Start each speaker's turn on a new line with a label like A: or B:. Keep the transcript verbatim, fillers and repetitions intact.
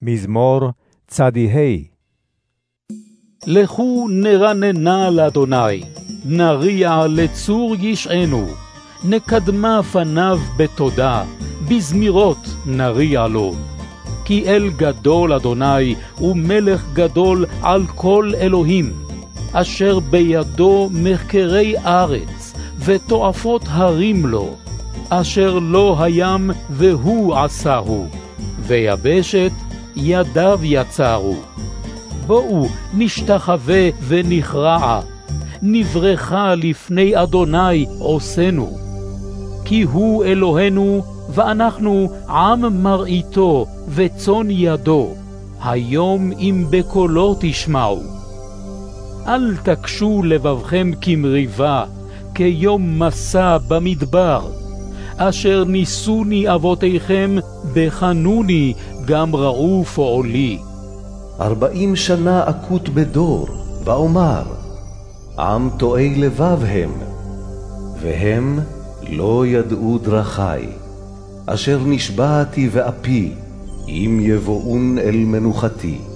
A: מזמור צדיהי.
B: לכו נרננה לאדוני, נריע לצור ישענו, נקדמה פניו בתודה, בזמירות נריע לו. כי אל גדול אדוני, ומלך גדול על כל אלוהים, אשר בידו מחקרי ארץ, ותועפות הרים לו, אשר לא הים והוא עשהו, ויבשת ידיו יצרו. בואו נשתחווה ונכרע, נברכה לפני אדוני עושנו. כי הוא אלוהינו, ואנחנו עם מראיתו וצאן ידו, היום אם בקולו תשמעו. אל תקשו לבבכם כמריבה, כיום מסע במדבר, אשר ניסוני אבותיכם, בחנוני גם ראו פועלי.
C: ארבעים שנה אקוט בדור, ואומר, עם טועי לבב הם, והם לא ידעו דרכי, אשר נשבעתי ואפי, אם יבואון אל מנוחתי.